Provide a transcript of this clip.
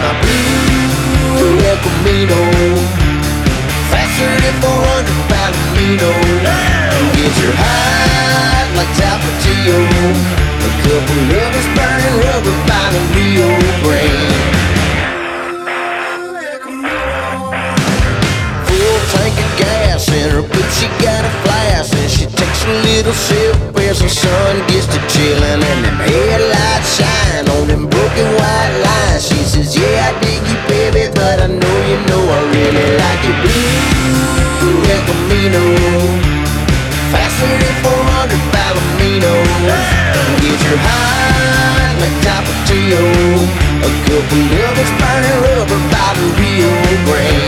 my blue El Camino. Faster than 400 Palomino. Get your high like Tapatio. A couple lovers burning rubber by the Rio Grande. Full tank of gas in her boot, she got a flask, and she takes a little sip as the sun gets to chillin', and them headlights shine on them broken white lines. She says, yeah, I dig you, baby, but I know I really like you. Blue El Camino, faster than 400 Palomino. Get your high like Tapatio. A couple lovers burning rubber by the Rio Grande.